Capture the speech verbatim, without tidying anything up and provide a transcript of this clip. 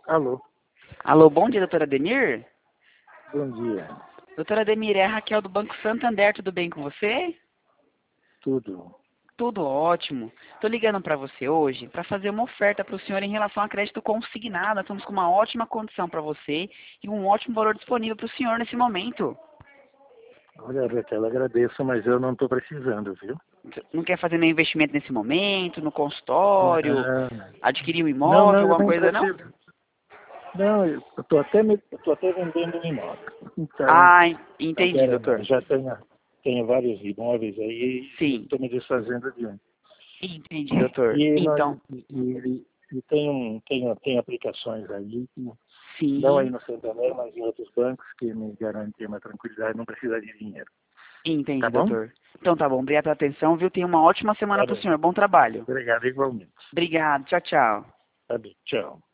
Alô, Alô, bom dia, doutora Ademir? bom dia. Doutora Ademir, é a Raquel do Banco Santander, tudo bem com você? Tudo. Tudo ótimo. Estou ligando para você hoje para fazer uma oferta para o senhor em relação a crédito consignado. Nós estamos com uma ótima condição para você e um ótimo valor disponível para o senhor nesse momento. Olha, Raquel, agradeço, mas eu não estou precisando, viu? Não quer fazer nenhum investimento nesse momento, no consultório, adquirir um Não, não, imóvel, eu alguma nem coisa, não? preciso. Não, eu estou até, me- eu tô até vendendo um imóvel. Então, Ah, entendi, agora não, doutor. já tenho, tenho vários imóveis aí e Sim, estou me desfazendo de um. entendi, doutor. E, nós, Então, e, e, e tem, um, tem, tem aplicações aí, que não aí sim, no Santander, mas em outros bancos, que me garantem uma tranquilidade, não precisa de dinheiro. entendi, Tá bom? doutor. Então tá bom, obrigado pela atenção, viu? Tenha uma ótima semana Tá para o bem. senhor. Bom trabalho. Obrigado igualmente. Obrigado, tchau, tchau. Tá bem. Tchau.